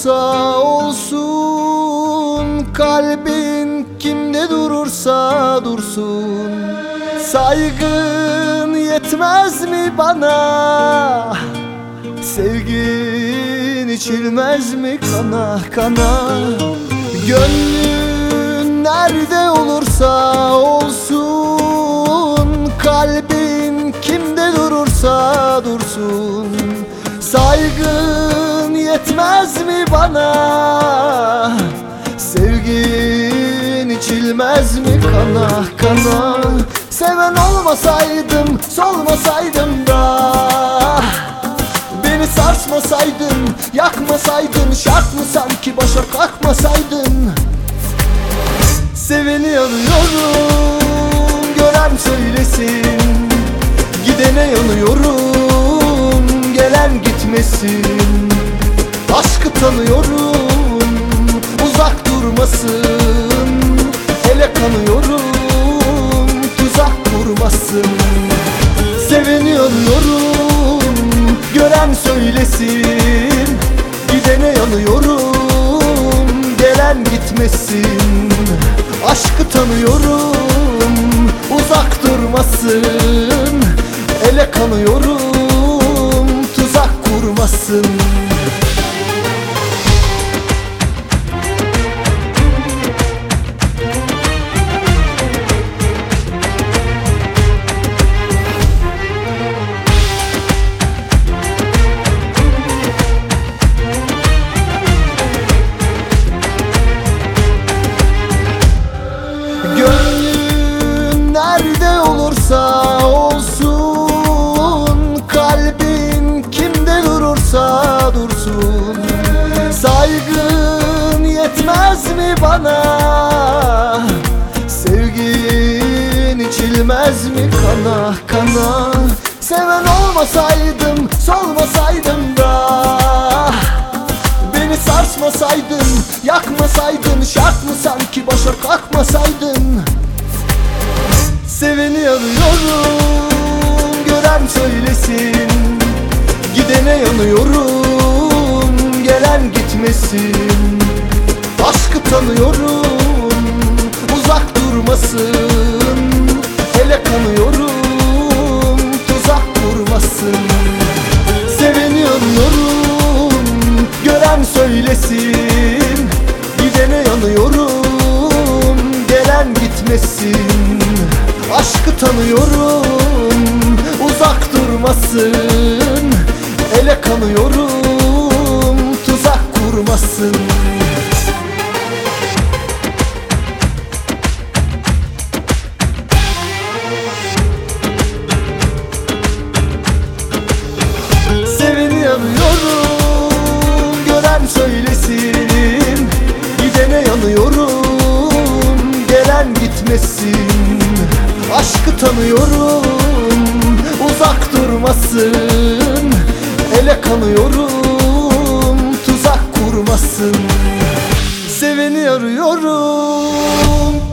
olursa olsun, kalbin kimde durursa dursun. Saygın yetmez mi bana? Sevgin içilmez mi kana kana? Gönlün nerede olursa olsun, kalbin kimde durursa dursun. Saygın yetmez mi bana? Sevgin içilmez mi kana kana? Seven olmasaydım, solmasaydım da, beni sarsmasaydın, yakmasaydın, şart mı sanki başa kalkmasaydın? Seveni arıyorum, gören söylesin. Gidene yanıyorum, gelen gitmesin. Aşkı tanıyorum, uzak durmasın. Ele kanıyorum, tuzak kurmasın. Seveni arıyorum, gören söylesin. Gidene yanıyorum, gelen gitmesin. Aşkı tanıyorum, uzak durmasın. Ele kanıyorum, tuzak kurmasın. Gönlün nerede olursa olsun, kalbin kimde durursa dursun. Saygın yetmez mi bana? Sevgin içilmez mi kana kana? Seven olmasaydım, solmasaydım da, beni sarsmasaydın, yakmasaydın, şart mı sanki başa kalkmasaydın? Seveni arıyorum, gören söylesin. Gidene yanıyorum, gelen gitmesin. Aşkı tanıyorum, uzak durmasın. Ele kanıyorum, tuzak kurmasın. Seveni arıyorum, gören söylesin. Gidene yanıyorum, gelen gitmesin. Aşkı tanıyorum, uzak durmasın. Ele kanıyorum, tuzak kurmasın. Seveni arıyorum, gören söylesin. Gidene yanıyorum, gelen gitmesin. Aşkı tanıyorum, uzak durmasın. Ele kanıyorum, tuzak kurmasın. Seveni arıyorum,